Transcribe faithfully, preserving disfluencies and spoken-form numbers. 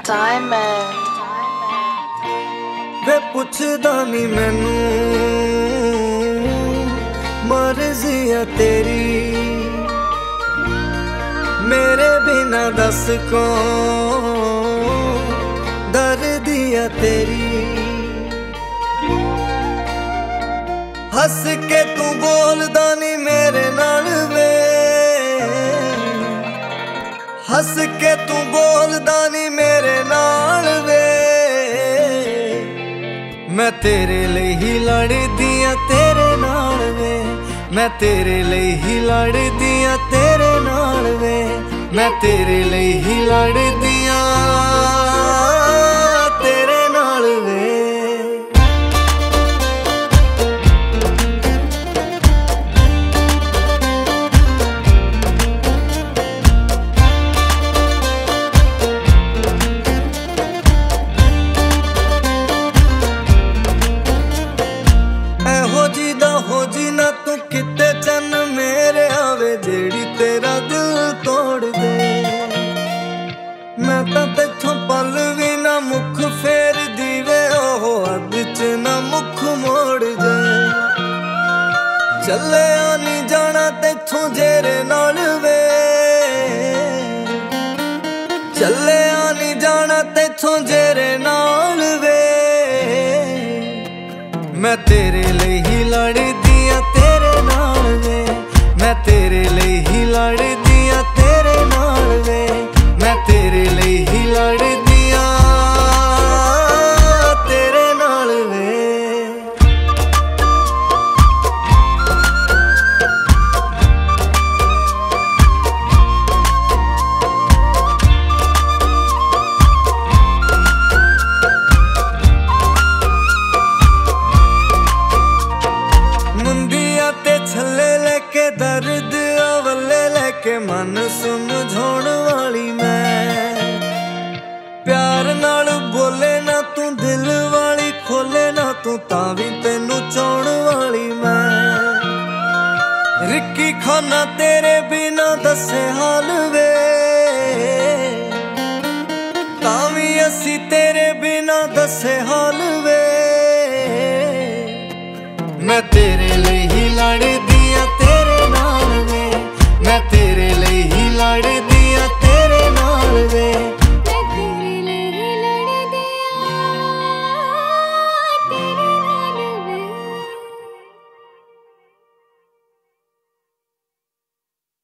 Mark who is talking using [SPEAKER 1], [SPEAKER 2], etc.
[SPEAKER 1] Diamond
[SPEAKER 2] वे पुछदा नी मैनू मर्जी है तेरी, मेरे बिना दस कौन दर्दी है तेरी। हस के तू बोलदा नी मेरे नाल वे, हस के तू बोलदा नी मेरे नाल वे। मैं तेरे लिए ही लड़दियां तेरे नाल वे, मैं तेरे लिए ही लड़दियां तेरे नाल वे, मैं तेरे लिए ही लड़दियां तेरे नाल वे। हो जी ना तू किते चन मेरे आवे जेड़ी तेरा दिल तोड़ दे। मैं तां तेथों पल भी ना मुख फेर दीवे, ओहो अग च ना मुख मोड़ दे। चले आनी जाना तेथों जेरे नाल वे, चले आनी जाना तेथों जेरे नाल वे। मैं तेरे लिए ही लड़दियां तेरे नाल वे, मैं तेरे लिए ही लड़दियां तेरे नाल वे, मैं तेरे लिए ही लड़दियां तेरे नाल वे। छले लेके दर्द अवले लेके मन समझाउण वाली मैं। प्यार नाल बोले ना तू दिल वाली खोले ना तू तां भी तेनू चाहण वाली मैं। रिक्की खाना तेरे बिना दसे हाल वे, तां भी असी तेरे बिना दसे हाल वे। मैं तेरे लिए ही लड़दी